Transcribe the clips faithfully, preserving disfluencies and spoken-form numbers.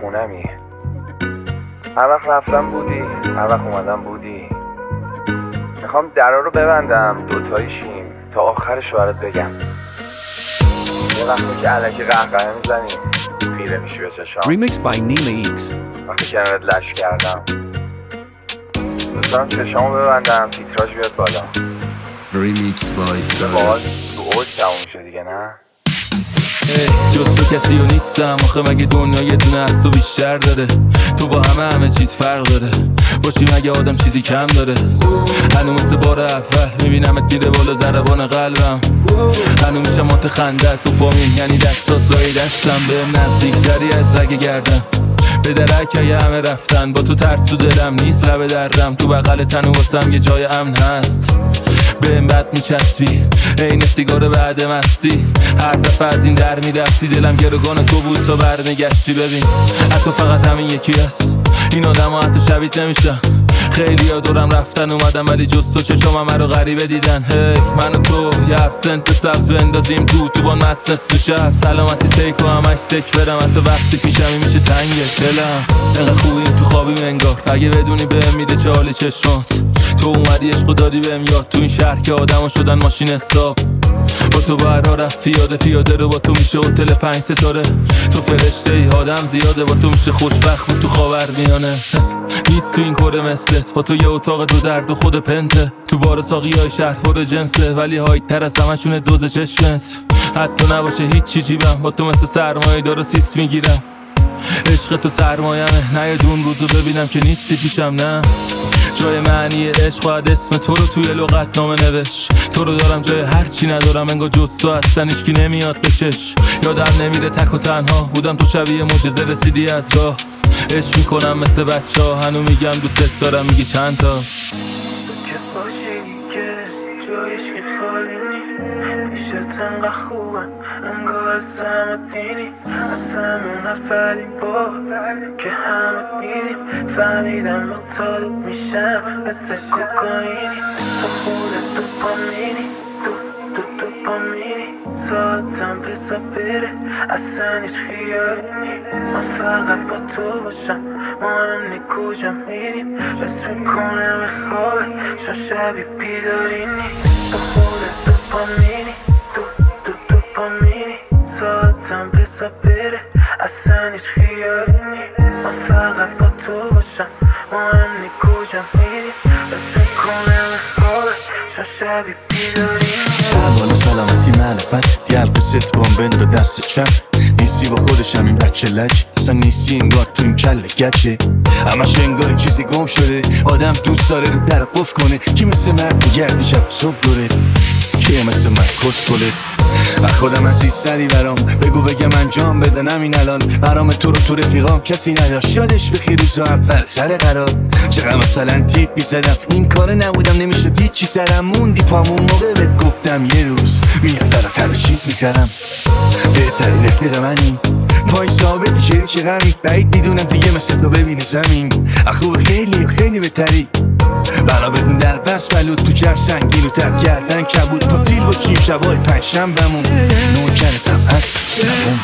خونمی. هر وقت رفتم بودی، هر وقت اومدم بودی. میخوام درا رو ببندم دوتایی شیم تا آخرش برات بگم. یه وقتی که علکی قهقه میزنیم خیره میشی به چشام. Remixed by Nima X. وقتی کنارت لش کردم دوست دارم چشامو ببندم تیتراژ بیاد بالا. Remix by Sara. باز تو اوج تموم میشه دیگه نه؟ جز تو کسی رو نیستم آخه مگه دنیا یه دونه از تو بیشتر داره. تو با همه همه چیز فرق داره باشی مگه آدم چیزی کم داره. هنو مثل بار اول میبینمت میره بالا ضربان قلبم. هنو میشم مات خندت تو پامین یعنی دستات لای دستم. بهم نزدیکتری از رگ گردم به درک یه همه رفتن. با تو ترس تو دلم نیست لب دردم. تو بغل تن و واسم یه جای امن هست. بهم بد میچسبی عین سیگار بعد مستی. هر دفعه از این در میرفتی دلم گروگان تو بود تا برمیگشتی. ببین حتی فقط همین یکی هست این آدم ها حتی شبیت نمیشن. خیلی ها دورم رفتن اومدم ولی جز تو چشم همه رو غریبه دیدن. هی من و تو یه ابسنت به سبز بندازیم تو تو بان مست نصف شب. سلامتی تیک و همش سک برم حتی وقتی پیشمی میشه تنگه دلم. انقدر خوبیم تو خوابیم انگار اگه بدونی بهم میده چه حال چشمات. تو اومدی عشق و دادی بهم یاد تو این شهر که آدم شدن ماشین حساب. با تو برا رفت پیاده پیاده رو با تو میشه هتل پنج ستاره. تو فرشته ای آدم زیاده با تو میشه خوشبخت بود تو خاور میانه. نیست تو این کره مثلت با تو یه اتاق دو درد و خود پنته. تو بار ساقی های شهر پر جنسه ولی هایت تر از همشونه دوز چشمت. حتی نباشه هیچ چی جیبم با تو مثل سرمایه داره سیس میگیرم. عشق تو سرمایمه نه یه دون روزو ببینم که نیستی پیشم نه. جای معنی عشق باید اسم تو رو توی لغت نامه نوشت. تو رو دارم جای هر چی ندارم انگار جز تو اصلا هیچکی نمیاد بچش. یادم نمیره تک و تنها بودم تو شبیه معجزه رسیدی از راه. عشق میکنم مثل بچه ها هنو میگم دوست دارم میگی چند تا. که باشی که جایش که خالی نی پیشت انقدر خوبم انگار از همه دینی. از همون نفری با که همه دیدیم فهمیدم مطالب میشم مثل کوکائینی. تو خودت تو پامینی تو تو تو پامینی. ساعتم بزا بره اصلا هیچ خیالی نی. من فقط با تو باشم مهم نی کجا میریم. بس میکنم خوابه شا شبی بیداری نی. تو خودت تو پامینی تو تو تو پامینی. ساعتم بزا بره اصلا هیچ خیالی نی. من فقط با تو باشم مهم نی کجا میریم. بس میکنم خوابه شا شبی بیداری نی. احوال سلامتی معرفت دیال قصت بامبند و دست چپ. نیستی با خودشم این بچه لج اصلا نیستی انگار تو این کل گچه. همش انگار چیزی گم شده آدم دوست داره رو در قف کنه. کی مثل مرد بگردی شب صبح دوره کی مثل من کس کله. خودم عزیز سری برام بگو بگم انجام بدن همین الان. برام تو رو تو رفیقام کسی نداشت یادش بخیر روزا اول سر قرار. چقدر مثلا تیپ بیزدم این کار نبودم نمیشد هیچی سرم موندی پامون موقع بهت گفتم یه روز میاد برات همه چیز میکردم. بهترین رفیق منی پای ثابتی چری چه غمی. بعید میدونم دیگه مثل تو ببینه زمین. اخوب خیلی خیلی بهتری بنا بدون در بس بلود تو جب سنگین و تب کردن کبود. پاتیل باشیم شبای پنج شنبمون نوکرتم هست نمون.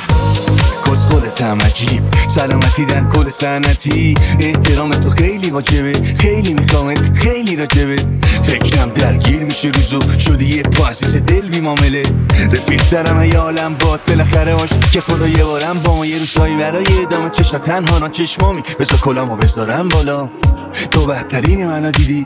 کس خودتم عجیب سلامتی دن کل سنتی. احترام تو خیلی واجبه خیلی میخوامت خیلی راجبه. فکرم درگیر میشه روزو شدی یه پا عزیز دل بی معامله. رفیق درم ای عالم باد بالاخره آشتی که خدا یه بارم با ما یه روزایی برای ادامه چشا تنها نا چشمامی. بذار کلامو بذارم بالا تو بهترین منو دیدی.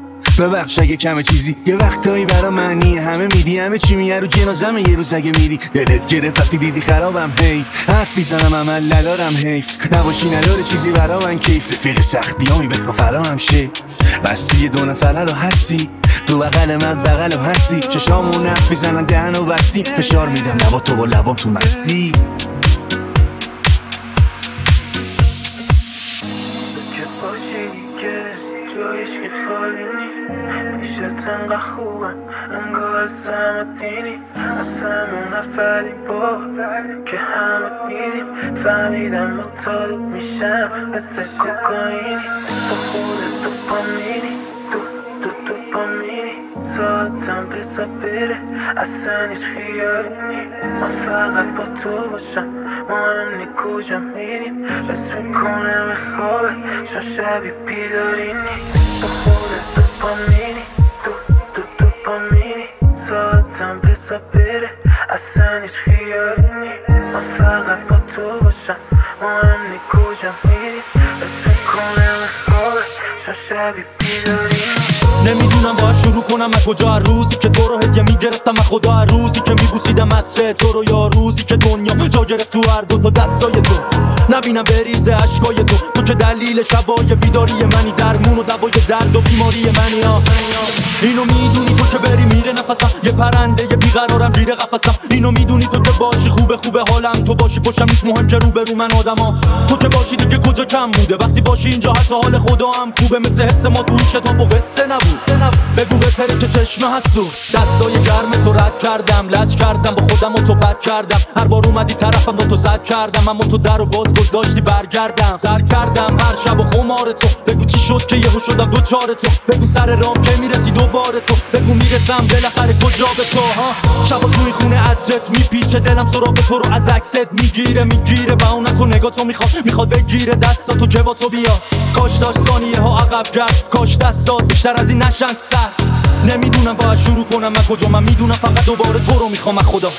ببخش اگه کمه چیزی یه وقتایی برا معنی همه میدی. همه چی میه رو جنازم یه روز اگه میری دلت گرفت وقتی دیدی خرابم. هی حرف میزنم عمل ندارم حیف نباشی نداره چیزی برا من کیف. رفیق سختیامی بخوا فرامم شه بستی یه دو نفره رو هستی. تو بغل من بغلم هستی چشامون حرف میزنن دهن و بستی. فشار میدم لبا تو با لبام تو مستی. جایش که خالی نی پیشت انقدر خوبم انگار از همه دینی. از همون نفری با که همه دیدیم فهمیدم مطالب میشم مثل کوکائینی. تو خودت تو پامینی تو تو تو پامینی. ساعتم بزا بره اصلا هیچ خیالی نی من فقط با تو باشم مهم نی کجا میریم بس میکنم خوابه شا شبی بیداری نی تو خودت دوپامینی تو تو دوپامینی ساعتم بزا بره اصلا هیچ خیالی نی من فقط با تو باشم مهم نی کجا میریم بس میکنم خوابه شا شبی بیداری نی نمیدونم باید شروع کنم از کجا، روزی که تو رو هدیه میگرفتم از خدا، روزی که میبوسیدم عطر تو رو، یا روزی که دنیا جا گرفت تو هر دو تا دستای تو، نبینم بریزه اشکای تو، تو که دلیل شبای بیداری منی، درمون و دوای درد و بیماری منی. ها اینو میدونی تو که بری میره نفسم، یه پرنده یه بیقرارم گیره قفسم، اینو میدونی تو که باشی خوبه خوبه حالم، تو باشی پشتم نیست مهم که رو به رو من آدما، تو که باشی دیگه کجا کم بوده، وقتی باشی اینجا حتی حال خدا هم خوبه، مثل حس ما تو کتاب و قصه نبود. بگو بهتره که چشم هستو، دستای گرم تو رد کردم، لج کردم با خودم و تو بد کردم، هر بار اومدی طرفم با تو زد کردم، اما تو در و باز گذاشتی برگردم، سر کردم هر شب و خمار تو، بگو چی شد که یهو شدم دوچار تو، بگو سر رام که میرسی دوباره تو، بگو میرسم بالاخره کجا به تو. ها شبا توی خونه عطرت میپیچه، دلم سراغ تو رو از عکست میگیره میگیره، با اون تو نگاه تو میخواد میخواد بگیره دستا تو که با تو بیا، کاش داشت ثانیه ها عقب کرد، کاش دستات بیشتر از این نشن سر، نمیدونم باید شروع کنم از کجا، من میدونم فقط دوباره تو رو میخوام از خدا.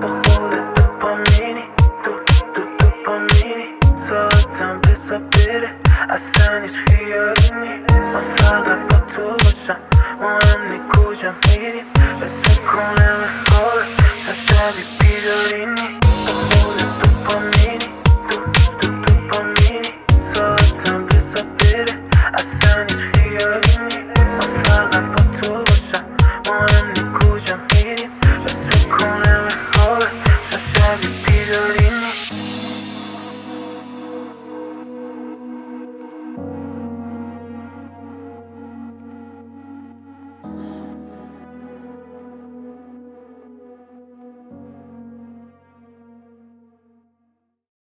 ساعتم بزا بره اصلا هیچ خیالی نی من فقط با تو باشم مهم نی کجا میریم بس میکنم خوابه تا شبی